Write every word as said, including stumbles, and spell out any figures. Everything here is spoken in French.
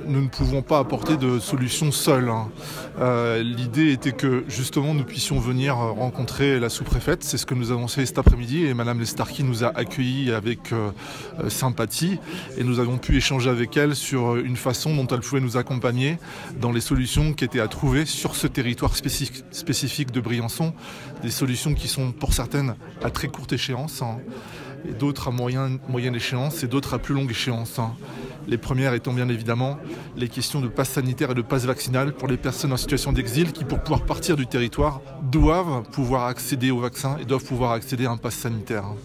nous ne pouvons pas apporter de solution seuls. Hein. Euh, l'idée était que justement nous puissions venir rencontrer la sous-préfète. C'est ce que nous avons fait cet après-midi et Madame Lestarki nous a accueillis avec euh, sympathie et nous avons pu échanger avec elle sur une façon dont elle pouvait nous accompagner dans les solutions qui étaient à trouver sur ce territoire spécifique, spécifique de Briançon. Des solutions qui sont pour certaines à très courte échéance hein, et d'autres à moyen, moyenne échéance et d'autres à plus longue échéance. Hein. Les premières étant bien évidemment les questions de passe sanitaire et de passe vaccinal pour les personnes en situation d'exil qui, pour pouvoir partir du territoire, doivent pouvoir accéder au vaccin et doivent pouvoir accéder à un passe sanitaire.